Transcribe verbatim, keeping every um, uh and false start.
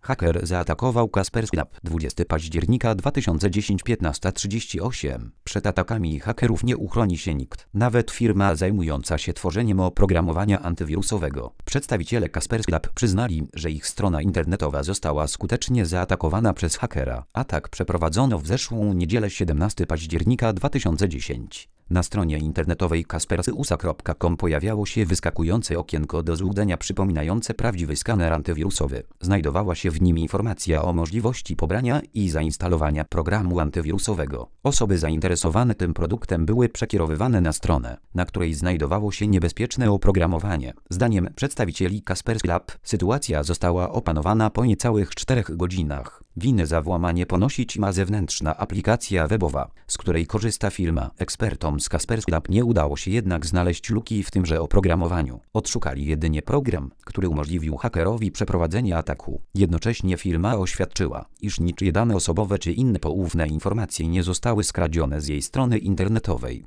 Haker zaatakował Kaspersky Lab dwudziestego października dwa tysiące dziesiątego piętnaście trzydzieści osiem. Przed atakami hakerów nie uchroni się nikt, nawet firma zajmująca się tworzeniem oprogramowania antywirusowego. Przedstawiciele Kaspersky Lab przyznali, że ich strona internetowa została skutecznie zaatakowana przez hakera. Atak przeprowadzono w zeszłą niedzielę siedemnastego października dwa tysiące dziesiątego. Na stronie internetowej kaspersyusa kropka com pojawiało się wyskakujące okienko do złudzenia przypominające prawdziwy skaner antywirusowy. Znajdowała się w nim informacja o możliwości pobrania i zainstalowania programu antywirusowego. Osoby zainteresowane tym produktem były przekierowywane na stronę, na której znajdowało się niebezpieczne oprogramowanie. Zdaniem przedstawicieli Kaspersky Lab sytuacja została opanowana po niecałych czterech godzinach. Winę za włamanie ponosić ma zewnętrzna aplikacja webowa, z której korzysta firma. Ekspertom z Kaspersky Lab nie udało się jednak znaleźć luki w tymże oprogramowaniu. Odszukali jedynie program, który umożliwił hakerowi przeprowadzenie ataku. Jednocześnie firma oświadczyła, iż niczyje dane osobowe czy inne poufne informacje nie zostały skradzione z jej strony internetowej.